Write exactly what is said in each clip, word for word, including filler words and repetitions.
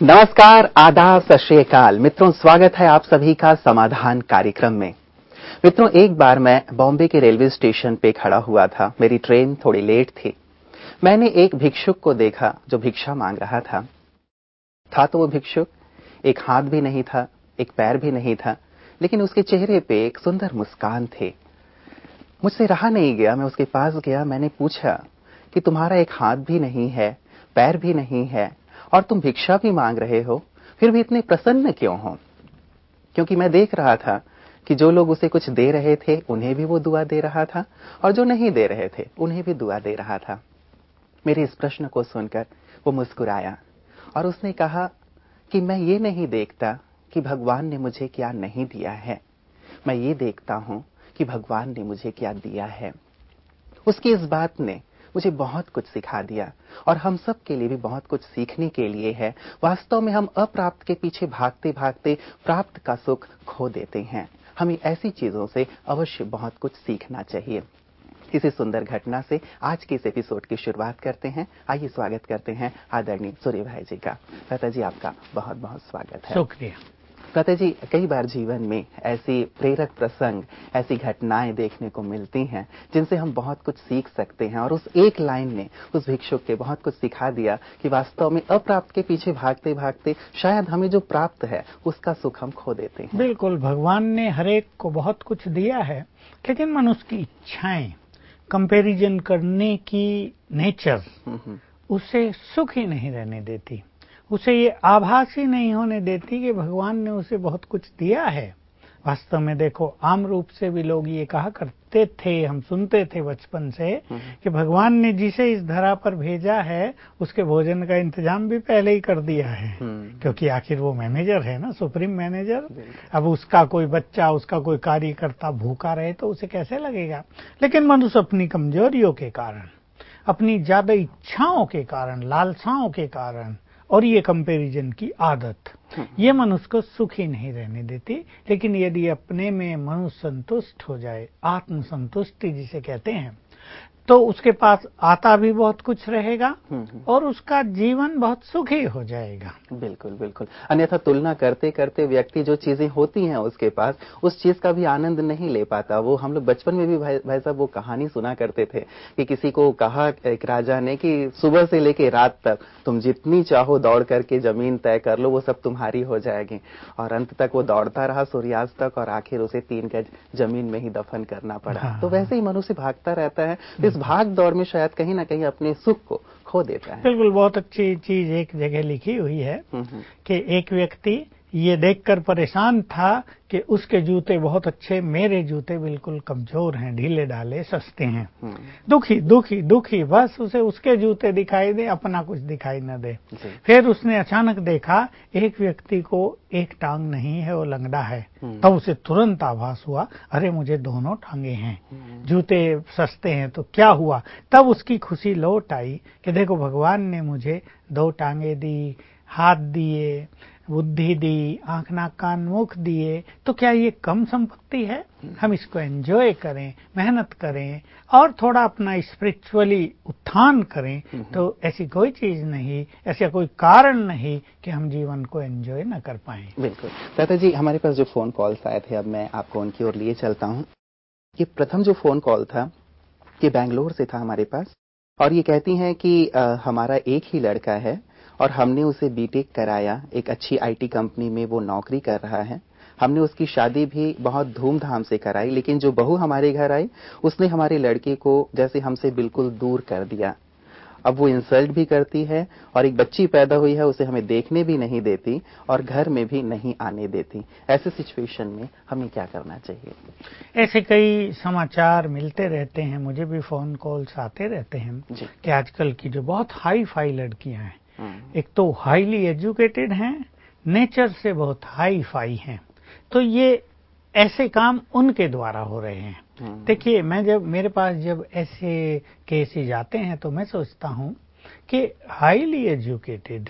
नमस्कार, आदाब, सत श्री अकाल। मित्रों, स्वागत है आप सभी का समाधान कार्यक्रम में। मित्रों, एक बार मैं बॉम्बे के रेलवे स्टेशन पे खड़ा हुआ था। मेरी ट्रेन थोड़ी लेट थी। मैंने एक भिक्षुक को देखा जो भिक्षा मांग रहा था। था तो वो भिक्षुक, एक हाथ भी नहीं था, एक पैर भी नहीं था, लेकिन उसके चेहरे पे एक सुंदर मुस्कान थे। मुझसे रहा नहीं गया, मैं उसके पास गया। मैंने पूछा कि तुम्हारा एक हाथ भी नहीं है, पैर भी नहीं है और तुम भिक्षा भी मांग रहे हो, फिर भी इतने प्रसन्न क्यों हो? क्योंकि मैं देख रहा था कि जो लोग उसे कुछ दे रहे थे उन्हें भी वो दुआ दे रहा था और जो नहीं दे रहे थे उन्हें भी दुआ दे रहा था। मेरे इस प्रश्न को सुनकर वो मुस्कुराया और उसने कहा कि मैं ये नहीं देखता कि भगवान ने मुझे क्या नहीं दिया है, मैं ये देखता हूं कि भगवान ने मुझे क्या दिया है। उसकी इस बात ने मुझे बहुत कुछ सिखा दिया और हम सब के लिए भी बहुत कुछ सीखने के लिए है। वास्तव में हम अप्राप्त के पीछे भागते भागते प्राप्त का सुख खो देते हैं। हमें ऐसी चीजों से अवश्य बहुत कुछ सीखना चाहिए। इसी सुंदर घटना से आज के इस एपिसोड की शुरुआत करते हैं। आइए स्वागत करते हैं आदरणीय सूर्य भाई जी का। लता जी, आपका बहुत बहुत स्वागत है। शुक्रिया। लता जी, कई बार जीवन में ऐसी प्रेरक प्रसंग, ऐसी घटनाएं देखने को मिलती हैं जिनसे हम बहुत कुछ सीख सकते हैं और उस एक लाइन ने उस भिक्षुक के बहुत कुछ सिखा दिया कि वास्तव में अप्राप्त के पीछे भागते भागते शायद हमें जो प्राप्त है उसका सुख हम खो देते हैं। बिल्कुल, भगवान ने हरेक को बहुत कुछ दिया है, लेकिन मनुष्य की इच्छाएं, कंपैरिजन करने की नेचर उसे सुख ही नहीं रहने देती। उसे ये आभास ही नहीं होने देती कि भगवान ने उसे बहुत कुछ दिया है। वास्तव में देखो, आम रूप से भी लोग ये कहा करते थे, हम सुनते थे बचपन से कि भगवान ने जिसे इस धरा पर भेजा है उसके भोजन का इंतजाम भी पहले ही कर दिया है, क्योंकि आखिर वो मैनेजर है ना, सुप्रीम मैनेजर। अब उसका कोई बच्चा, उसका कोई कार्यकर्ता भूखा रहे तो उसे कैसे लगेगा? लेकिन मनुष्य अपनी कमजोरियों के कारण, अपनी ज्यादा इच्छाओं के कारण, लालसाओं के कारण और ये कंपैरिजन की आदत, ये मनुष्य को सुखी नहीं रहने देती। लेकिन यदि अपने में मनुष्य संतुष्ट हो जाए, आत्म संतुष्टि जिसे कहते हैं, तो उसके पास आता भी बहुत कुछ रहेगा और उसका जीवन बहुत सुखी हो जाएगा। बिल्कुल बिल्कुल। अन्यथा तुलना करते करते व्यक्ति जो चीजें होती हैं उसके पास, उस चीज का भी आनंद नहीं ले पाता। वो हम लोग बचपन में भी भाई, भाई साहब वो कहानी सुना करते थे कि किसी को कहा एक राजा ने कि सुबह से लेके रात तक तुम जितनी चाहो दौड़ करके जमीन तय कर लो, वो सब तुम्हारी हो जाएगी। और अंत तक वो दौड़ता रहा सूर्यास्त तक और आखिर उसे तीन गज जमीन में ही दफन करना पड़ा। हाँ। तो वैसे ही मनुष्य भागता रहता है, इस भाग दौड़ में शायद कहीं ना कहीं अपने सुख को खो देता है। बिल्कुल, बहुत अच्छी चीज एक जगह लिखी हुई है कि एक व्यक्ति ये देखकर परेशान था कि उसके जूते बहुत अच्छे, मेरे जूते बिल्कुल कमजोर हैं, ढीले ढाले, सस्ते हैं। दुखी दुखी दुखी, बस उसे उसके जूते दिखाई दे, अपना कुछ दिखाई न दे। फिर उसने अचानक देखा एक व्यक्ति को एक टांग नहीं है, वो लंगड़ा है। तब उसे तुरंत आभास हुआ, अरे मुझे दोनों टांगे हैं, जूते सस्ते हैं तो क्या हुआ? तब उसकी खुशी लौट आई कि देखो, भगवान ने मुझे दो टांगे दी, हाथ दिए, बुद्धि दी, आंख नाक कान मुख दिए, तो क्या ये कम संपत्ति है? हम इसको एंजॉय करें, मेहनत करें और थोड़ा अपना स्पिरिचुअली उत्थान करें, तो ऐसी कोई चीज नहीं, ऐसा कोई कारण नहीं कि हम जीवन को एंजॉय न कर पाएं। बिल्कुल। लता जी, हमारे पास जो फोन कॉल्स आए थे, अब मैं आपको उनकी ओर लिए चलता हूँ। ये प्रथम जो फोन कॉल था ये बैंगलोर से था हमारे पास, और ये कहती हैं कि आ, हमारा एक ही लड़का है और हमने उसे बीटेक कराया, एक अच्छी आईटी कंपनी में वो नौकरी कर रहा है। हमने उसकी शादी भी बहुत धूमधाम से कराई, लेकिन जो बहू हमारे घर आई उसने हमारे लड़के को जैसे हमसे बिल्कुल दूर कर दिया। अब वो इंसल्ट भी करती है और एक बच्ची पैदा हुई है, उसे हमें देखने भी नहीं देती और घर में भी नहीं आने देती। ऐसे सिचुएशन में हमें क्या करना चाहिए? ऐसे कई समाचार मिलते रहते हैं, मुझे भी फोन कॉल्स आते रहते हैं कि आजकल की जो बहुत हाई फाई लड़कियां हैं, एक तो हाईली एजुकेटेड हैं, नेचर से बहुत हाई फाई हैं, तो ये ऐसे काम उनके द्वारा हो रहे हैं। देखिए, मैं जब मेरे पास जब ऐसे केसेज आते हैं तो मैं सोचता हूं कि हाईली एजुकेटेड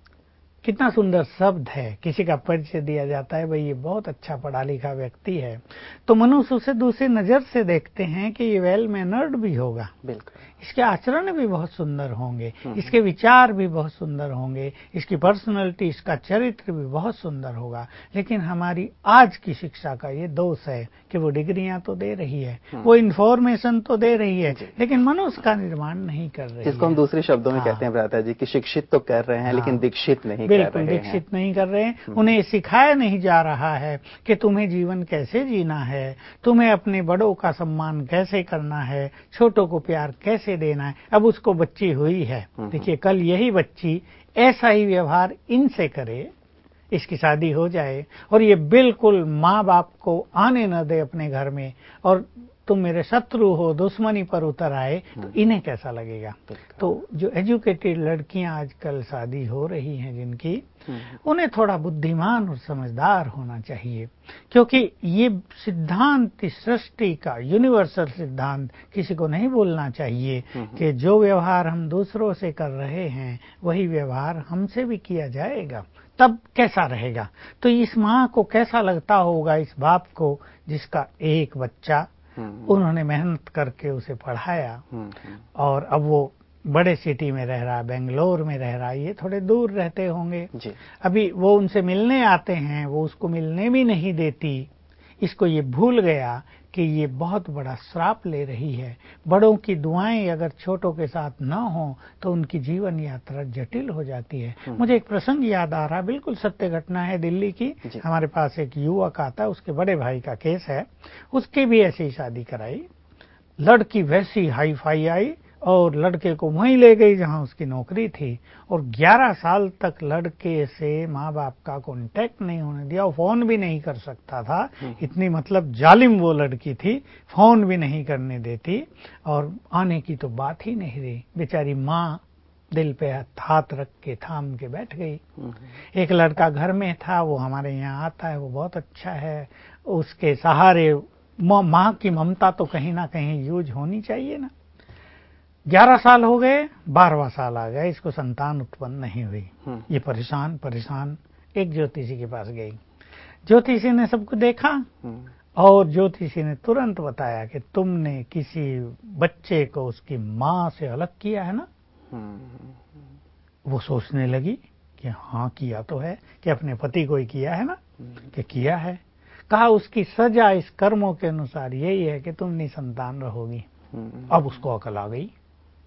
कितना सुंदर शब्द है। किसी का परिचय दिया जाता है, भाई ये बहुत अच्छा पढ़ा लिखा व्यक्ति है, तो मनुष्य उसे दूसरी नजर से देखते हैं कि ये वेल मैनर्ड भी होगा। बिल्कुल। इसके आचरण भी बहुत सुंदर होंगे, इसके विचार भी बहुत सुंदर होंगे, इसकी पर्सनैलिटी, इसका चरित्र भी बहुत सुंदर होगा। लेकिन हमारी आज की शिक्षा का ये दोष है कि वो डिग्रियां तो दे रही है, वो इन्फॉर्मेशन तो दे रही है, लेकिन मनुष्य का निर्माण नहीं कर रही है। जिसको हम दूसरे शब्दों में कहते हैं भ्राता जी कि शिक्षित तो कर रहे हैं, लेकिन दीक्षित नहीं कर रहे हैं। बिल्कुल दीक्षित नहीं कर रहे हैं। उन्हें सिखाया नहीं जा रहा है कि तुम्हें जीवन कैसे जीना है, तुम्हें अपने बड़ों का सम्मान कैसे करना है, छोटों को प्यार कैसे देना है। अब उसको बच्ची हुई है, देखिए कल यही बच्ची ऐसा ही व्यवहार इनसे करे, इसकी शादी हो जाए और ये बिल्कुल माँ बाप को आने न दे अपने घर में, और तुम मेरे शत्रु हो, दुश्मनी पर उतर आए, तो इन्हें कैसा लगेगा। तो जो एजुकेटेड लड़कियां आजकल शादी हो रही हैं जिनकी, उन्हें थोड़ा बुद्धिमान और समझदार होना चाहिए, क्योंकि ये सिद्धांत सृष्टि का यूनिवर्सल सिद्धांत किसी को नहीं भूलना चाहिए कि जो व्यवहार हम दूसरों से कर रहे हैं वही व्यवहार हमसे भी किया जाएगा, तब कैसा रहेगा। तो इस माँ को कैसा लगता होगा, इस बाप को जिसका एक बच्चा उन्होंने मेहनत करके उसे पढ़ाया और अब वो बड़े सिटी में रह रहा है, बेंगलोर में रह रहा है, ये थोड़े दूर रहते होंगे जी। अभी वो उनसे मिलने आते हैं, वो उसको मिलने भी नहीं देती। इसको ये भूल गया कि ये बहुत बड़ा श्राप ले रही है। बड़ों की दुआएं अगर छोटों के साथ न हो तो उनकी जीवन यात्रा जटिल हो जाती है। मुझे एक प्रसंग याद आ रहा, बिल्कुल सत्य घटना है दिल्ली की। हमारे पास एक युवक आता, उसके बड़े भाई का केस है, उसकी भी ऐसी शादी कराई, लड़की वैसी हाई फाई आई और लड़के को वहीं ले गई जहां उसकी नौकरी थी, और ग्यारह साल तक लड़के से माँ बाप का कांटेक्ट नहीं होने दिया, फोन भी नहीं कर सकता था। इतनी मतलब जालिम वो लड़की थी, फोन भी नहीं करने देती, और आने की तो बात ही नहीं रही। बेचारी माँ दिल पे हाथ रख के थाम के बैठ गई। एक लड़का घर में था, वो हमारे यहाँ आता है, वो बहुत अच्छा है, उसके सहारे माँ की ममता तो कहीं ना कहीं यूज होनी चाहिए ना। ग्यारह साल हो गए, बारहवां साल आ गया, इसको संतान उत्पन्न नहीं हुई। ये परेशान परेशान एक ज्योतिषी के पास गई। ज्योतिषी ने सबको देखा और ज्योतिषी ने तुरंत बताया कि तुमने किसी बच्चे को उसकी माँ से अलग किया है ना। वो सोचने लगी कि हाँ किया तो है, कि अपने पति को ही किया है ना, कि किया है। कहा उसकी सजा इस कर्मों के अनुसार यही है कि तुम निसंतान रहोगी। अब उसको अकल आ गई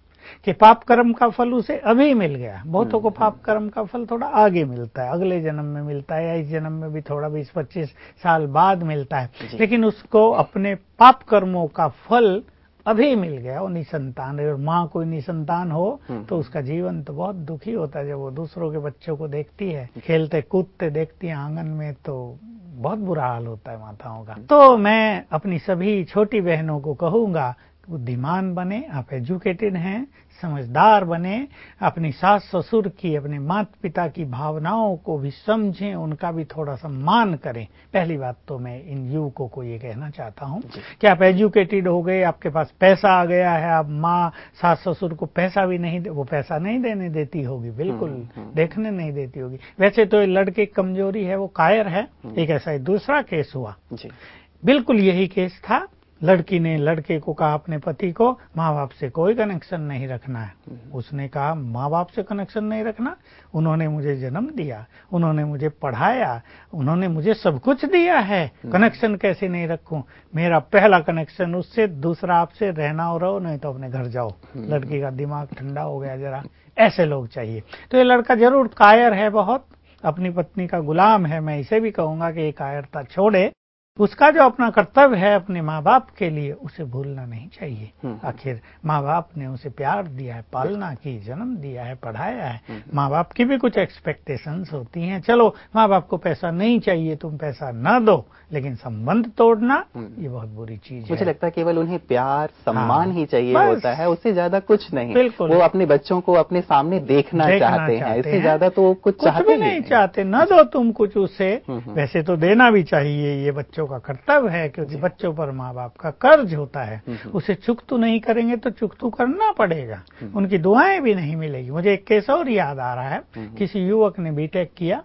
कि पाप कर्म का फल उसे अभी मिल गया। बहुतों को पाप कर्म का फल थोड़ा आगे मिलता है, अगले जन्म में मिलता है, या इस जन्म में भी थोड़ा बीस पच्चीस साल बाद मिलता है, लेकिन उसको अपने पाप कर्मों का फल अभी मिल गया। वो निसंतान है, और माँ कोई निसंतान हो तो उसका जीवन तो बहुत दुखी होता है। जब वो दूसरों के बच्चों को देखती है, खेलते कूदते देखती है आंगन में, तो बहुत बुरा हाल होता है माताओं का। तो मैं अपनी सभी छोटी बहनों को कहूंगा, बुद्धिमान बने, आप एजुकेटेड हैं, समझदार बने, अपनी सास ससुर की, अपने माता पिता की भावनाओं को भी समझें, उनका भी थोड़ा सम्मान करें। पहली बात तो मैं इन युवकों को ये कहना चाहता हूँ कि आप एजुकेटेड हो गए, आपके पास पैसा आ गया है, आप माँ सास ससुर को पैसा भी नहीं दे, वो पैसा नहीं देने देती होगी, बिल्कुल देखने नहीं देती होगी। वैसे तो ये लड़के की कमजोरी है, वो कायर है। एक ऐसा ही दूसरा केस हुआ, बिल्कुल यही केस था। लड़की ने लड़के को कहा अपने पति को, माँ बाप से कोई कनेक्शन नहीं रखना है। उसने कहा माँ बाप से कनेक्शन नहीं रखना, उन्होंने मुझे जन्म दिया, उन्होंने मुझे पढ़ाया, उन्होंने मुझे सब कुछ दिया है, कनेक्शन कैसे नहीं रखूं। मेरा पहला कनेक्शन उससे, दूसरा आपसे, रहना हो रहो, नहीं तो अपने घर जाओ। लड़की का दिमाग ठंडा हो गया जरा। ऐसे लोग चाहिए। तो ये लड़का जरूर कायर है, बहुत अपनी पत्नी का गुलाम है। मैं इसे भी कहूंगा कि ये कायरता छोड़े, उसका जो अपना कर्तव्य है अपने माँ बाप के लिए, उसे भूलना नहीं चाहिए। आखिर माँ बाप ने उसे प्यार दिया है, पालना की, जन्म दिया है, पढ़ाया है। माँ बाप की भी कुछ एक्सपेक्टेशंस होती हैं। चलो माँ बाप को पैसा नहीं चाहिए, तुम पैसा न दो, लेकिन संबंध तोड़ना ये बहुत बुरी चीज है। मुझे लगता है केवल उन्हें प्यार सम्मान हाँ, ही चाहिए होता है, उससे ज्यादा कुछ नहीं। बिल्कुल, वो अपने बच्चों को अपने सामने देखना, देखना चाहते, चाहते हैं, इससे ज्यादा तो कुछ, कुछ चाहते भी नहीं चाहते। न दो तुम कुछ उससे, वैसे तो देना भी चाहिए, ये बच्चों का कर्तव्य है, क्योंकि बच्चों पर माँ बाप का कर्ज होता है। उसे चुकतू नहीं करेंगे तो चुकतू करना पड़ेगा, उनकी दुआएं भी नहीं मिलेगी। मुझे एक केस और याद आ रहा है, किसी युवक ने बीटेक किया,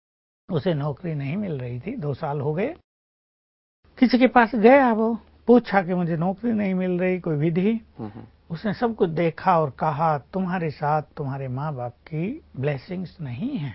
उसे नौकरी नहीं मिल रही थी, दो साल हो गए। किसी के पास गया, वो पूछा कि मुझे नौकरी नहीं मिल रही, कोई विधि। उसने सब कुछ देखा और कहा तुम्हारे साथ तुम्हारे माँ बाप की ब्लेसिंग्स नहीं है।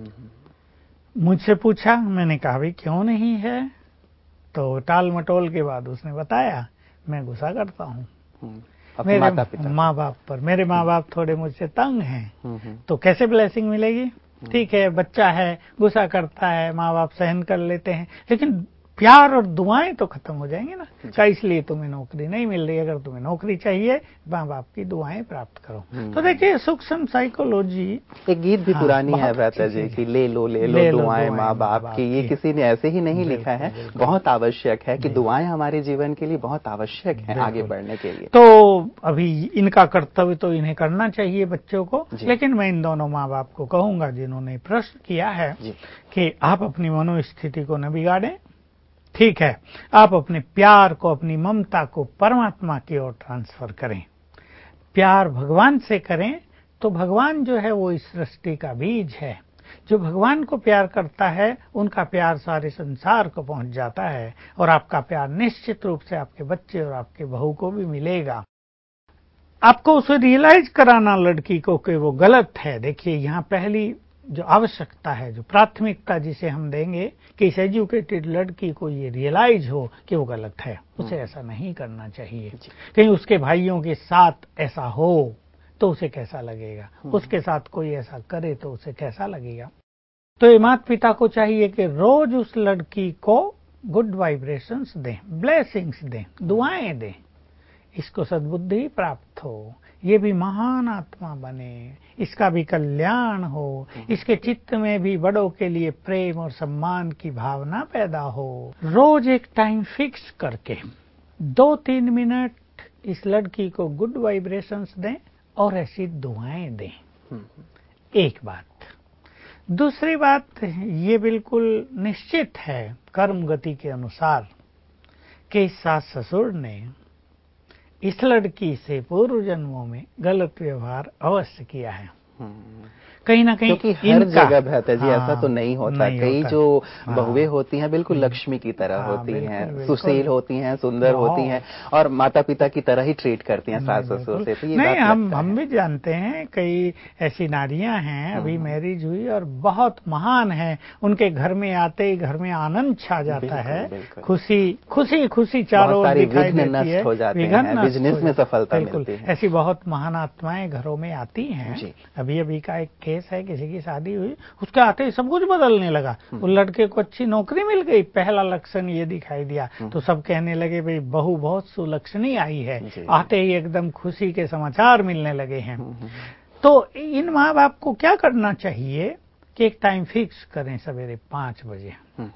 मुझसे पूछा, मैंने कहा भी क्यों नहीं है? तो टाल मटोल के बाद उसने बताया मैं गुस्सा करता हूँ मेरे माँ बाप पर, मेरे माँ बाप थोड़े मुझसे तंग हैं, तो कैसे ब्लेसिंग मिलेगी? ठीक है, बच्चा है, गुस्सा करता है, माँ बाप सहन कर लेते हैं, लेकिन प्यार और दुआएं तो खत्म हो जाएंगी ना। क्या इसलिए तुम्हें नौकरी नहीं मिल रही? अगर तुम्हें नौकरी चाहिए, माँ बाप की दुआएं प्राप्त करो। तो देखिए सूक्ष्म साइकोलॉजी। एक गीत भी हाँ, पुरानी है भ्राता जी की, ले लो ले लो, लो दुआएं माँ बाप की। ये किसी ने ऐसे ही नहीं लिखा है, बहुत आवश्यक है कि दुआएं हमारे जीवन के लिए बहुत आवश्यक है आगे बढ़ने के लिए। तो अभी इनका कर्तव्य तो इन्हें करना चाहिए बच्चों को, लेकिन मैं इन दोनों माँ बाप को कहूंगा जिन्होंने प्रश्न किया है कि आप अपनी मनोस्थिति को न बिगाड़ें। ठीक है, आप अपने प्यार को, अपनी ममता को परमात्मा की ओर ट्रांसफर करें। प्यार भगवान से करें तो भगवान जो है वो इस सृष्टि का बीज है। जो भगवान को प्यार करता है उनका प्यार सारे संसार को पहुंच जाता है, और आपका प्यार निश्चित रूप से आपके बच्चे और आपके बहू को भी मिलेगा। आपको उसे रियलाइज कराना लड़की को कि वो गलत है। देखिए यहाँ पहली जो आवश्यकता है, जो प्राथमिकता जिसे हम देंगे कि इस एजुकेटेड लड़की को ये रियलाइज हो कि वो गलत है, उसे ऐसा नहीं करना चाहिए। कहीं उसके भाइयों के साथ ऐसा हो तो उसे कैसा लगेगा, उसके साथ कोई ऐसा करे तो उसे कैसा लगेगा। तो ये माता पिता को चाहिए कि रोज उस लड़की को गुड वाइब्रेशंस दें, ब्लेसिंग्स दें, दुआएं दें, इसको सद्बुद्धि प्राप्त हो, ये भी महान आत्मा बने, इसका भी कल्याण हो, इसके चित्त में भी बड़ों के लिए प्रेम और सम्मान की भावना पैदा हो। रोज एक टाइम फिक्स करके दो तीन मिनट इस लड़की को गुड वाइब्रेशंस दें और ऐसी दुआएं दें। एक बात। दूसरी बात, ये बिल्कुल निश्चित है कर्म गति के अनुसार कि सास ससुर ने इस लड़की से पूर्व जन्मों में गलत व्यवहार अवश्य किया है। कहीं ना कहीं क्योंकि हर जगह भ्राता जी ऐसा तो नहीं होता। नहीं कई होता। जो हाँ, बहुएं होती हैं बिल्कुल लक्ष्मी की तरह हाँ, होती बिल्कुल, हैं, बिल्कुल। सुशील होती हैं, सुंदर होती हैं और माता पिता की तरह ही ट्रीट करती हैं सास ससुर से। तो ये नहीं, बात हम लगता हम है। भी जानते हैं कई ऐसी नारियां हैं अभी मैरिज हुई और बहुत महान है, उनके घर में आते ही घर में आनंद छा जाता है, खुशी खुशी खुशी चारों ओर दिखाई देती है, विघ्न बिजनेस में सफलता मिलती है। ऐसी बहुत महान आत्माएं घरों में आती हैं। अभी अभी का एक केस है, किसी की शादी हुई, उसके आते ही सब कुछ बदलने लगा। उस लड़के को अच्छी नौकरी मिल गई, पहला लक्षण ये दिखाई दिया तो सब कहने लगे भाई बहू बहुत सुलक्षणी आई है, आते ही एकदम खुशी के समाचार मिलने लगे हैं। तो इन माँ बाप को क्या करना चाहिए कि एक टाइम फिक्स करें सवेरे पांच बजे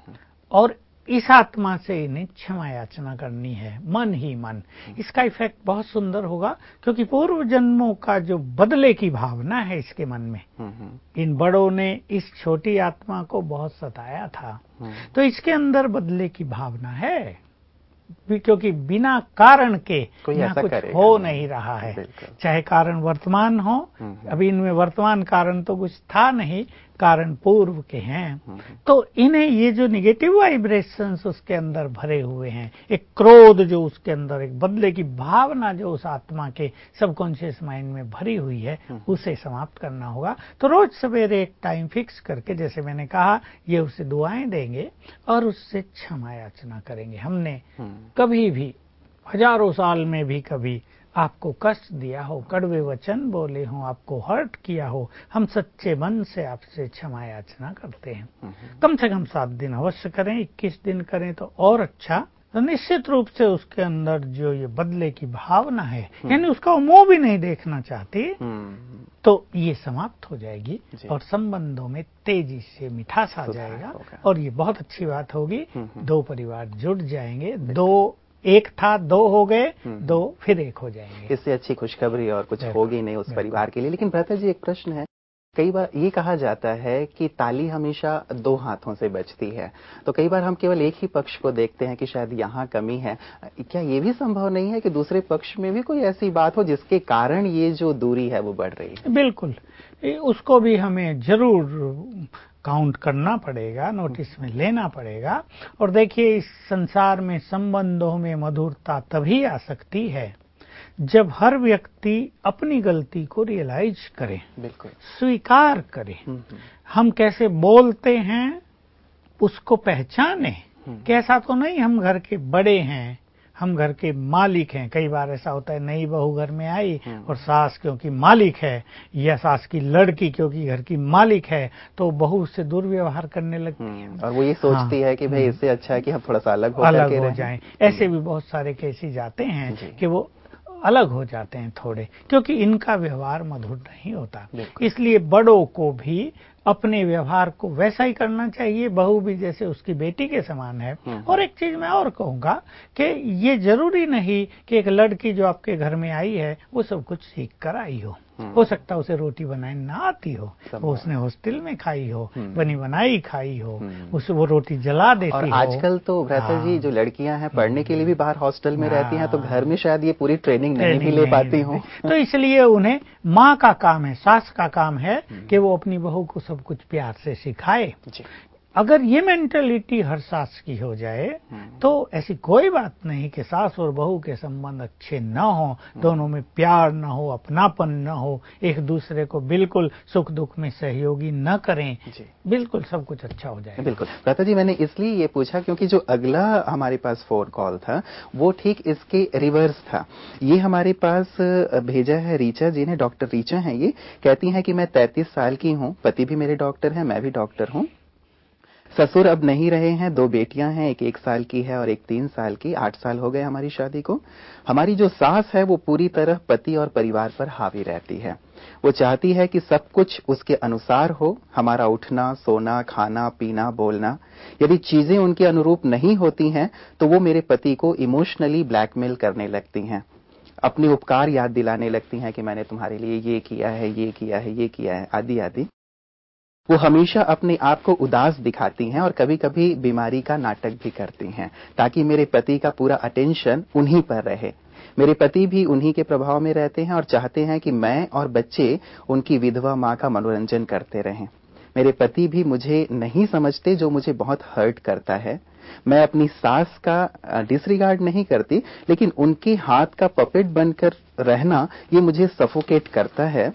और इस आत्मा से इन्हें क्षमा याचना करनी है, मन ही मन। इसका इफेक्ट बहुत सुंदर होगा, क्योंकि पूर्व जन्मों का जो बदले की भावना है इसके मन में, इन बड़ों ने इस छोटी आत्मा को बहुत सताया था, तो इसके अंदर बदले की भावना है, क्योंकि बिना कारण के यहाँ कुछ हो नहीं रहा है। चाहे कारण वर्तमान हो, अभी इनमें वर्तमान कारण तो कुछ था नहीं, कारण पूर्व के हैं। तो इन्हें ये जो निगेटिव वाइब्रेशंस उसके अंदर भरे हुए हैं, एक क्रोध जो उसके अंदर, एक बदले की भावना जो उस आत्मा के सबकॉन्शियस माइंड में भरी हुई है, उसे समाप्त करना होगा। तो रोज सवेरे एक टाइम फिक्स करके, जैसे मैंने कहा, ये उसे दुआएं देंगे और उससे क्षमा याचना करेंगे। हमने कभी भी हजारों साल में भी कभी आपको कष्ट दिया हो, कड़वे वचन बोले हो, आपको हर्ट किया हो, हम सच्चे मन से आपसे क्षमा याचना करते हैं। कम से कम सात दिन अवश्य करें, इक्कीस दिन करें तो और अच्छा। तो निश्चित रूप से उसके अंदर जो ये बदले की भावना है, यानी उसका वो मुंह भी नहीं देखना चाहती, तो ये समाप्त हो जाएगी और संबंधों में तेजी से मिठास आ जाएगा और ये बहुत अच्छी बात होगी। दो परिवार जुड़ जाएंगे, दो एक था दो हो गए, दो फिर एक हो जाएंगे। इससे अच्छी खुशखबरी और कुछ होगी नहीं उस परिवार के लिए। लेकिन भ्राता जी एक प्रश्न है, कई बार ये कहा जाता है कि ताली हमेशा दो हाथों से बजती है, तो कई बार हम केवल एक ही पक्ष को देखते हैं कि शायद यहाँ कमी है। क्या ये भी संभव नहीं है कि दूसरे पक्ष में भी कोई ऐसी बात हो जिसके कारण ये जो दूरी है वो बढ़ रही है? बिल्कुल, उसको भी हमें जरूर काउंट करना पड़ेगा, नोटिस में लेना पड़ेगा। और देखिए, इस संसार में संबंधों में मधुरता तभी आ सकती है जब हर व्यक्ति अपनी गलती को रियलाइज करे, बिल्कुल स्वीकार करे, हम कैसे बोलते हैं उसको पहचाने कि ऐसा तो नहीं हम घर के बड़े हैं, हम घर के मालिक हैं। कई बार ऐसा होता है, नई बहू घर में आई और सास क्योंकि मालिक है या सास की लड़की क्योंकि घर की मालिक है तो बहू से दुर्व्यवहार करने लगती है और वो ये सोचती हाँ, है कि भाई इससे अच्छा है कि हम थोड़ा सा अलग हो अलग हो जाएं। ऐसे भी बहुत सारे केसेस आते हैं कि वो अलग हो जाते हैं थोड़े, क्योंकि इनका व्यवहार मधुर नहीं होता। इसलिए बड़ों को भी अपने व्यवहार को वैसा ही करना चाहिए, बहू भी जैसे उसकी बेटी के समान है। और एक चीज मैं और कहूंगा कि ये जरूरी नहीं कि एक लड़की जो आपके घर में आई है वो सब कुछ सीख कर आई हो। हो सकता है उसे रोटी बनाए ना आती हो, वो उसने हॉस्टल में खाई हो, बनी बनाई खाई हो, उसे वो रोटी जला देती और हो। आजकल तो भ्राता जी जो लड़कियां हैं पढ़ने के लिए भी बाहर हॉस्टल में रहती हैं, तो घर में शायद ये पूरी ट्रेनिंग नहीं भी ले पाती हो। तो इसलिए उन्हें माँ का काम है, सास का काम है कि वो अपनी बहू को सब कुछ प्यार से सिखाए। अगर ये मेंटेलिटी हर सास की हो जाए तो ऐसी कोई बात नहीं कि सास और बहू के संबंध अच्छे न हो, दोनों में प्यार न हो, अपनापन न हो, एक दूसरे को बिल्कुल सुख दुख में सहयोगी न करें, बिल्कुल सब कुछ अच्छा हो जाए। बिल्कुल भ्राता जी, मैंने इसलिए ये पूछा क्योंकि जो अगला हमारे पास फोन कॉल था वो ठीक इसके रिवर्स था। ये हमारे पास भेजा है रीचा जी ने, डॉक्टर रीचा हैं ये, कहती हैं कि मैं तैंतीस साल की हूँ, पति भी मेरे डॉक्टर हैं, मैं भी डॉक्टर हूँ, ससुर अब नहीं रहे हैं, दो बेटियां हैं, एक एक साल की है और एक तीन साल की, आठ साल हो गए हमारी शादी को। हमारी जो सास है वो पूरी तरह पति और परिवार पर हावी रहती है, वो चाहती है कि सब कुछ उसके अनुसार हो, हमारा उठना सोना खाना पीना बोलना। यदि चीजें उनके अनुरूप नहीं होती हैं तो वो मेरे पति को इमोशनली ब्लैकमेल करने लगती हैं, अपने उपकार याद दिलाने लगती हैं कि मैंने तुम्हारे लिए ये किया है ये किया है ये किया है आदि आदि। वो हमेशा अपने आप को उदास दिखाती हैं और कभी कभी बीमारी का नाटक भी करती हैं ताकि मेरे पति का पूरा अटेंशन उन्हीं पर रहे। मेरे पति भी उन्हीं के प्रभाव में रहते हैं और चाहते हैं कि मैं और बच्चे उनकी विधवा मां का मनोरंजन करते रहें। मेरे पति भी मुझे नहीं समझते, जो मुझे बहुत हर्ट करता है। मैं अपनी सास का डिसरिगार्ड नहीं करती, लेकिन उनके हाथ का पपेट बनकर रहना ये मुझे सफोकेट करता है।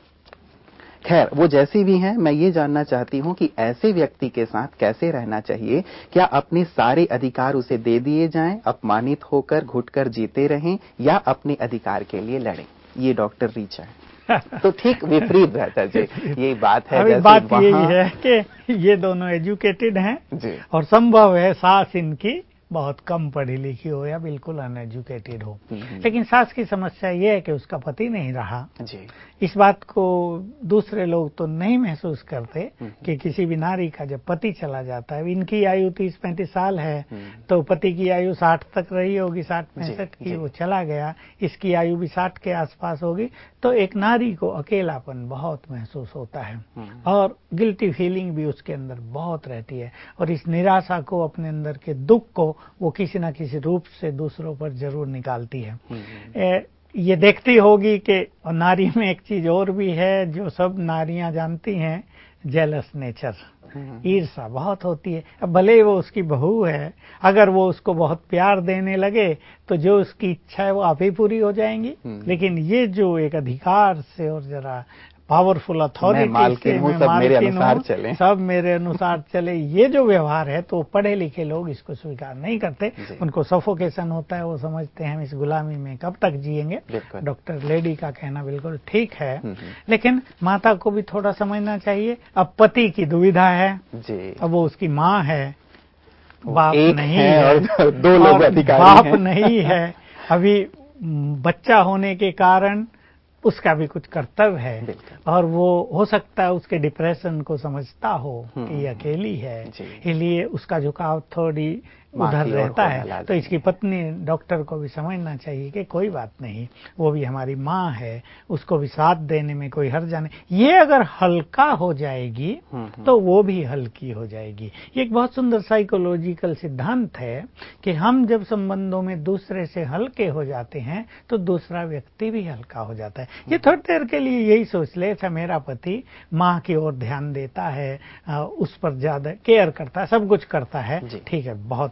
खैर वो जैसी भी हैं, मैं ये जानना चाहती हूं कि ऐसे व्यक्ति के साथ कैसे रहना चाहिए। क्या अपने सारे अधिकार उसे दे दिए जाएं, अपमानित होकर घुटकर जीते रहें, या अपने अधिकार के लिए लड़ें? ये डॉक्टर रीचा है। तो ठीक विपरीत रहता जी, ये बात है। अभी जैसे बात यही है कि ये दोनों एजुकेटेड हैं और संभव है सास इनकी बहुत कम पढ़ी लिखी हो या बिल्कुल अनएजुकेटेड हो, लेकिन सास की समस्या ये है कि उसका पति नहीं रहा जी। इस बात को दूसरे लोग तो नहीं महसूस करते कि किसी भी नारी का जब पति चला जाता है, इनकी आयु तीस पैंतीस साल है तो पति की आयु साठ तक रही होगी, साठ पैंसठ की, वो चला गया, इसकी आयु भी साठ के आसपास होगी, तो एक नारी को अकेलापन बहुत महसूस होता है और गिल्टी फीलिंग भी उसके अंदर बहुत रहती है, और इस निराशा को, अपने अंदर के दुख को वो किसी न किसी रूप से दूसरों पर जरूर निकालती है। ए, ये देखती होगी कि नारी में एक चीज और भी है जो सब नारियां जानती हैं, जेलस नेचर, ईर्षा बहुत होती है। अब भले वो उसकी बहू है, अगर वो उसको बहुत प्यार देने लगे तो जो उसकी इच्छा है वो आप ही पूरी हो जाएंगी, लेकिन ये जो एक अधिकार से और जरा पावरफुल अथॉरिटी से मैं सब मेरे अनुसार चले, सब मेरे अनुसार चले, ये जो व्यवहार है तो पढ़े लिखे लोग इसको स्वीकार नहीं करते, उनको सफोकेशन होता है, वो समझते हैं हम इस गुलामी में कब तक जिएंगे। डॉक्टर लेडी का कहना बिल्कुल ठीक है, लेकिन माता को भी थोड़ा समझना चाहिए। अब पति की दुविधा है जी, अब वो उसकी माँ है, बाप नहीं है, है और दो लोग अधिकारी बाप हैं। नहीं है, अभी बच्चा होने के कारण उसका भी कुछ कर्तव्य है, और वो हो सकता है उसके डिप्रेशन को समझता हो कि ये अकेली है, इसलिए उसका झुकाव थोड़ी उधर रहता है। तो इसकी पत्नी डॉक्टर को भी समझना चाहिए कि कोई बात नहीं, वो भी हमारी माँ है, उसको भी साथ देने में कोई हर्ज नहीं। ये अगर हल्का हो जाएगी तो वो भी हल्की हो जाएगी। ये एक बहुत सुंदर साइकोलॉजिकल सिद्धांत है कि हम जब संबंधों में दूसरे से हल्के हो जाते हैं तो दूसरा व्यक्ति भी हल्का हो जाता है। ये थोड़ी देर के लिए यही सोच ले, अच्छा मेरा पति माँ की ओर ध्यान देता है, उस पर ज्यादा केयर करता है, सब कुछ करता है, ठीक है, बहुत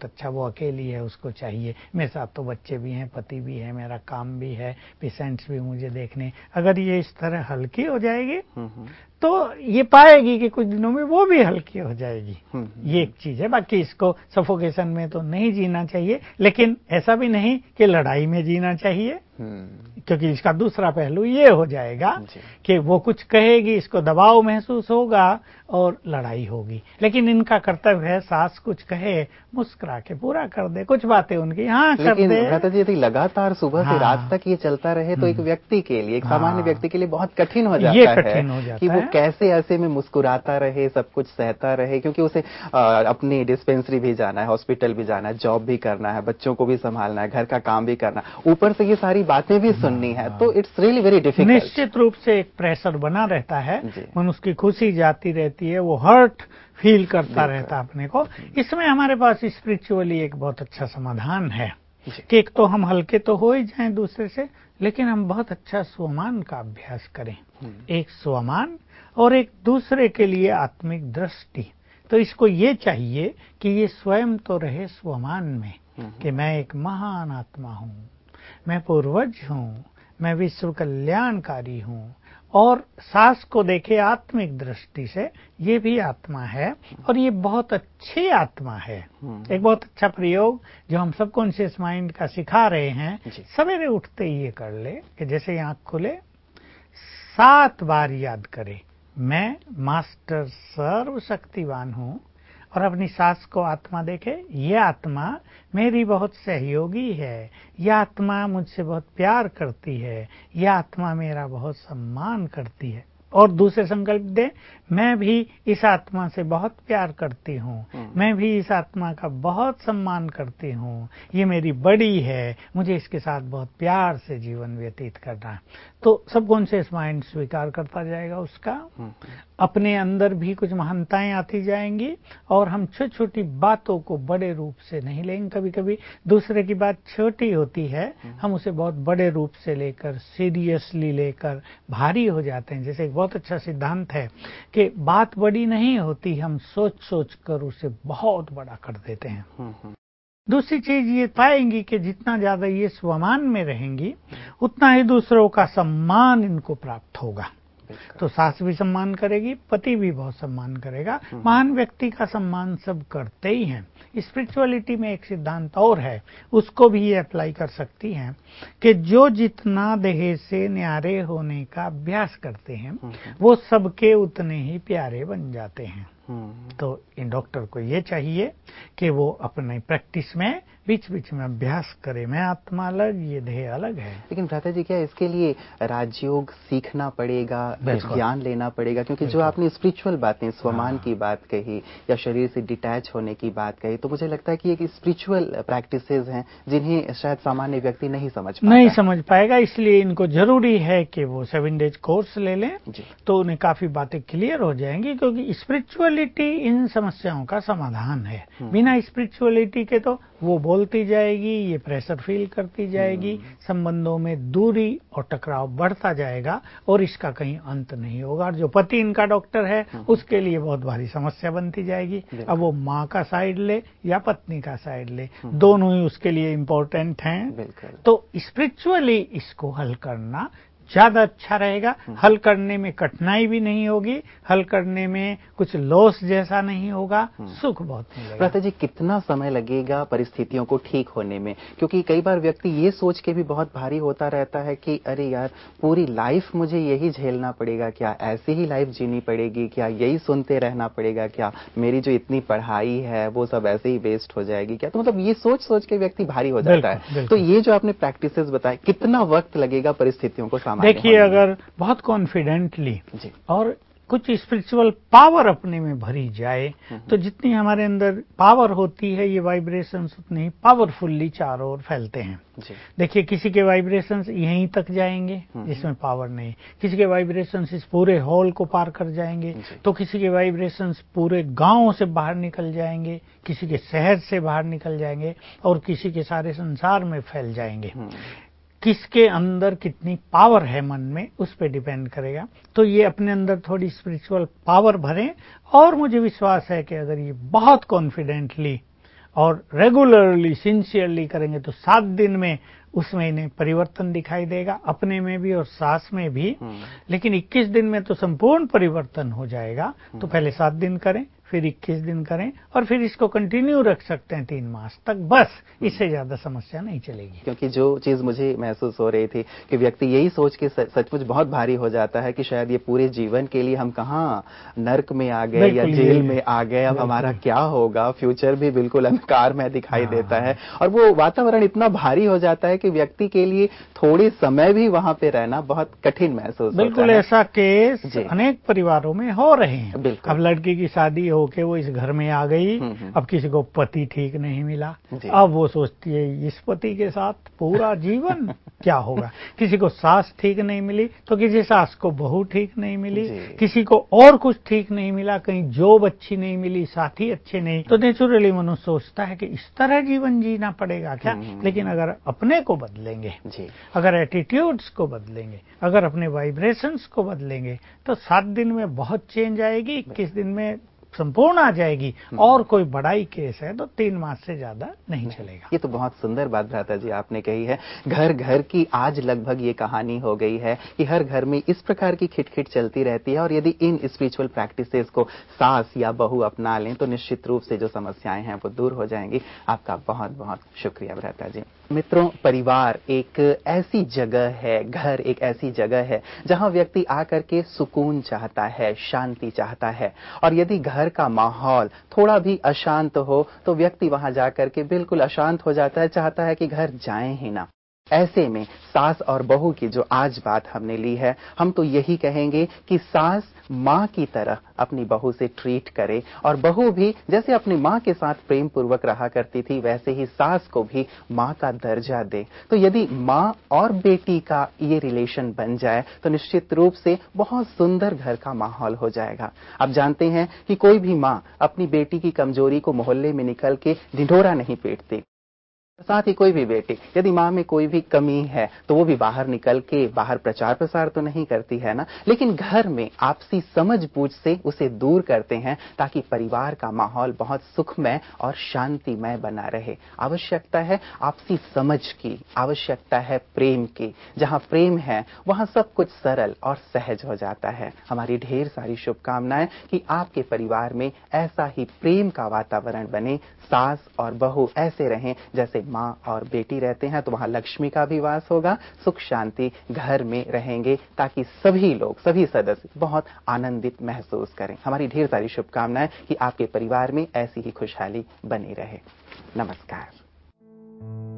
अच्छा वो अकेली है, उसको चाहिए, मेरे साथ तो बच्चे भी हैं, पति भी है, मेरा काम भी है, पेशेंट्स भी मुझे देखने। अगर ये इस तरह हल्की हो जाएगी तो ये पाएगी कि कुछ दिनों में वो भी हल्की हो जाएगी। ये एक चीज है। बाकी इसको सफोकेशन में तो नहीं जीना चाहिए, लेकिन ऐसा भी नहीं कि लड़ाई में जीना चाहिए, क्योंकि इसका दूसरा पहलू ये हो जाएगा कि वो कुछ कहेगी, इसको दबाव महसूस होगा और लड़ाई होगी। लेकिन इनका कर्तव्य है सास कुछ कहे मुस्कुरा के पूरा कर दे, कुछ बातें उनकी हाँ कर दे। लेकिन भ्राता जी यदि लगातार सुबह से रात तक ये चलता रहे तो एक व्यक्ति के लिए, एक सामान्य व्यक्ति के लिए बहुत कठिन हो जाता ये है कठिन हो जाता कि वो है। कैसे ऐसे में मुस्कुराता रहे, सब कुछ सहता रहे, क्योंकि उसे अपनी डिस्पेंसरी भी जाना है, हॉस्पिटल भी जाना है, जॉब भी करना है, बच्चों को भी संभालना है, घर का काम भी करना, ऊपर से ये सारी बातें भी सुननी है, तो इट्स रियली वेरी डिफिकल्ट। निश्चित रूप से एक प्रेशर बना रहता है, मन उसकी खुशी जाती रहती है, वो हर्ट फील करता रहता है अपने को। इसमें हमारे पास स्पिरिचुअली एक बहुत अच्छा समाधान है कि एक तो हम हल्के तो हो ही जाएं दूसरे से, लेकिन हम बहुत अच्छा स्वमान का अभ्यास करें। एक स्वमान और एक दूसरे के लिए आत्मिक दृष्टि। तो इसको ये चाहिए कि ये स्वयं तो रहे स्वमान में कि मैं एक महान आत्मा हूँ, मैं पूर्वज हूँ, मैं विश्व कल्याणकारी हूँ, और सास को देखे आत्मिक दृष्टि से ये भी आत्मा है और ये बहुत अच्छी आत्मा है। एक बहुत अच्छा प्रयोग जो हम सबकॉन्शियस माइंड का सिखा रहे हैं, सवेरे उठते ही ये कर ले कि जैसे आँख खुले सात बार याद करे मैं मास्टर सर्वशक्तिवान हूँ, और अपनी सास को आत्मा देखे, ये आत्मा मेरी बहुत सहयोगी है, यह आत्मा मुझसे बहुत प्यार करती है, यह आत्मा मेरा बहुत सम्मान करती है। और दूसरे संकल्प दे, मैं भी इस आत्मा से बहुत प्यार करती हूँ, मैं भी इस आत्मा का बहुत सम्मान करती हूँ, ये मेरी बड़ी है, मुझे इसके साथ बहुत प्यार से जीवन व्यतीत करना है। तो सबकॉन्शियस माइंड स्वीकार करता जाएगा उसका, अपने अंदर भी कुछ महानताएं आती जाएंगी, और हम छोटी छोटी बातों को बड़े रूप से नहीं लेंगे। कभी कभी दूसरे की बात छोटी होती है, हम उसे बहुत बड़े रूप से लेकर, सीरियसली लेकर भारी हो जाते हैं। जैसे एक बहुत अच्छा सिद्धांत है कि बात बड़ी नहीं होती, हम सोच सोच कर उसे बहुत बड़ा कर देते हैं। दूसरी चीज ये पाएंगी कि जितना ज्यादा ये स्वमान में रहेंगी, उतना ही दूसरों का सम्मान इनको प्राप्त होगा। तो सास भी सम्मान करेगी, पति भी बहुत सम्मान करेगा, महान व्यक्ति का सम्मान सब करते ही हैं। स्पिरिचुअलिटी में एक सिद्धांत और है, उसको भी ये अप्लाई कर सकती हैं कि जो जितना देह से न्यारे होने का अभ्यास करते हैं, वो सबके उतने ही प्यारे बन जाते हैं। तो इन डॉक्टर को ये चाहिए कि वो अपने प्रैक्टिस में बीच बीच में अभ्यास करे, मैं आत्मा अलग, ये देह अलग है। लेकिन भ्राता जी, क्या इसके लिए राजयोग सीखना पड़ेगा, ज्ञान लेना पड़ेगा? क्योंकि जो आपने स्पिरिचुअल बातें, स्वमान की बात कही या शरीर से डिटैच होने की बात कही, तो मुझे लगता है कि एक स्पिरिचुअल प्रैक्टिसेस हैं जिन्हें शायद सामान्य व्यक्ति नहीं समझ पाता नहीं समझ पाएगा। इसलिए इनको जरूरी है कि वो सेवन डेज कोर्स ले लें, तो उन्हें काफी बातें क्लियर हो जाएंगी। क्योंकि स्पिरिचुअलिटी इन समस्याओं का समाधान है। बिना स्पिरिचुअलिटी के तो वो बोलती जाएगी, ये प्रेशर फील करती जाएगी, संबंधों में दूरी और टकराव बढ़ता जाएगा, और इसका कहीं अंत नहीं होगा। और जो पति इनका डॉक्टर है, उसके लिए बहुत भारी समस्या बनती जाएगी। अब वो माँ का साइड ले या पत्नी का साइड ले, दोनों ही उसके लिए इम्पोर्टेंट हैं। तो स्पिरिचुअली इसको हल करना ज्यादा अच्छा रहेगा। हल करने में कठिनाई भी नहीं होगी, हल करने में कुछ लॉस जैसा नहीं होगा, सुख बहुत मिलेगा। भ्राता जी, कितना समय लगेगा परिस्थितियों को ठीक होने में? क्योंकि कई बार व्यक्ति ये सोच के भी बहुत भारी होता रहता है कि अरे यार, पूरी लाइफ मुझे यही झेलना पड़ेगा क्या? ऐसी ही लाइफ जीनी पड़ेगी क्या? यही सुनते रहना पड़ेगा क्या? मेरी जो इतनी पढ़ाई है वो सब ऐसे ही वेस्ट हो जाएगी क्या? तो मतलब ये सोच सोच के व्यक्ति भारी हो जाता है। तो ये जो आपने प्रैक्टिसेस बताए, कितना वक्त लगेगा परिस्थितियों को सामने? देखिए, अगर बहुत कॉन्फिडेंटली और कुछ स्पिरिचुअल पावर अपने में भरी जाए, तो जितनी हमारे अंदर पावर होती है, ये वाइब्रेशंस उतने ही पावरफुल्ली चारों ओर फैलते हैं। देखिए, किसी के वाइब्रेशंस यहीं तक जाएंगे जिसमें पावर नहीं, किसी के वाइब्रेशंस इस पूरे हॉल को पार कर जाएंगे, तो किसी के वाइब्रेशंस पूरे गांव से बाहर निकल जाएंगे, किसी के शहर से बाहर निकल जाएंगे, और किसी के सारे संसार में फैल जाएंगे। किसके अंदर कितनी पावर है मन में, उस पे डिपेंड करेगा। तो ये अपने अंदर थोड़ी स्पिरिचुअल पावर भरें, और मुझे विश्वास है कि अगर ये बहुत कॉन्फिडेंटली और रेगुलरली सिंसियरली करेंगे तो सात दिन में उसमें इन्हें परिवर्तन दिखाई देगा, अपने में भी और सास में भी। लेकिन इक्कीस दिन में तो संपूर्ण परिवर्तन हो जाएगा। तो पहले सात दिन करें, फिर इक्कीस दिन करें और फिर इसको कंटिन्यू रख सकते हैं तीन मास तक, बस इससे ज्यादा समस्या नहीं चलेगी। क्योंकि जो चीज मुझे महसूस हो रही थी कि व्यक्ति यही सोच के सचमुच बहुत भारी हो जाता है कि शायद ये पूरे जीवन के लिए हम कहाँ नर्क में आ गए या जेल में आ गए, अब हमारा क्या होगा, फ्यूचर भी बिल्कुल अंधकार में दिखाई देता है और वो वातावरण इतना भारी हो जाता है कि व्यक्ति के लिए थोड़े समय भी वहां पे रहना बहुत कठिन महसूस होता है। बिल्कुल ऐसा केस अनेक परिवारों में हो रहे हैं। अब लड़की की शादी होके वो इस घर में आ गई, अब किसी को पति ठीक नहीं मिला, अब वो सोचती है इस पति के साथ पूरा जीवन क्या होगा। किसी को सास ठीक नहीं मिली तो किसी सास को बहू ठीक नहीं मिली, किसी को और कुछ ठीक नहीं मिला, कहीं जॉब अच्छी नहीं मिली, साथी अच्छे नहीं, तो नेचुरली मनुष्य सोचता है कि इस तरह जीवन जीना पड़ेगा क्या। लेकिन अगर अपने को बदलेंगे, अगर एटीट्यूड्स को बदलेंगे, अगर अपने वाइब्रेशंस को बदलेंगे तो सात दिन में बहुत चेंज आएगी, इक्कीस दिन में संपूर्ण आ जाएगी। और कोई बड़ाई केस है तो तीन मास से ज्यादा नहीं, नहीं चलेगा। ये तो बहुत सुंदर बात भ्राता जी आपने कही है। घर घर की आज लगभग ये कहानी हो गई है कि हर घर में इस प्रकार की खिटखिट चलती रहती है और यदि इन स्पिरिचुअल प्रैक्टिसेस को सास या बहू अपना लें तो निश्चित रूप से जो समस्याएं हैं वो दूर हो जाएंगी। आपका बहुत बहुत शुक्रिया भ्राता जी। मित्रों, परिवार एक ऐसी जगह है, घर एक ऐसी जगह है जहां व्यक्ति आकर के सुकून चाहता है, शांति चाहता है और यदि घर का माहौल थोड़ा भी अशांत हो तो व्यक्ति वहां जाकर के बिल्कुल अशांत हो जाता है, चाहता है कि घर जाएं ही ना। ऐसे में सास और बहू की जो आज बात हमने ली है, हम तो यही कहेंगे कि सास माँ की तरह अपनी बहू से ट्रीट करे और बहू भी जैसे अपनी माँ के साथ प्रेम पूर्वक रहा करती थी वैसे ही सास को भी माँ का दर्जा दे। तो यदि माँ और बेटी का ये रिलेशन बन जाए तो निश्चित रूप से बहुत सुंदर घर का माहौल हो जाएगा। आप जानते हैं कि कोई भी माँ अपनी बेटी की कमजोरी को मोहल्ले में निकल के ढिंढोरा नहीं पीटती। साथ ही कोई भी बेटी यदि माँ में कोई भी कमी है तो वो भी बाहर निकल के बाहर प्रचार प्रसार तो नहीं करती है ना, लेकिन घर में आपसी समझ बूझ से उसे दूर करते हैं ताकि परिवार का माहौल बहुत सुखमय और शांतिमय बना रहे। आवश्यकता है आपसी समझ की, आवश्यकता है प्रेम की। जहाँ प्रेम है वहाँ सब कुछ सरल और सहज हो जाता है। हमारी ढेर सारी शुभकामनाएं कि आपके परिवार में ऐसा ही प्रेम का वातावरण बने, सास और बहू ऐसे रहें जैसे माँ और बेटी रहते हैं, तो वहां लक्ष्मी का भी वास होगा, सुख शांति घर में रहेंगे ताकि सभी लोग, सभी सदस्य बहुत आनंदित महसूस करें। हमारी ढेर सारी शुभकामनाएं कि आपके परिवार में ऐसी ही खुशहाली बनी रहे। नमस्कार।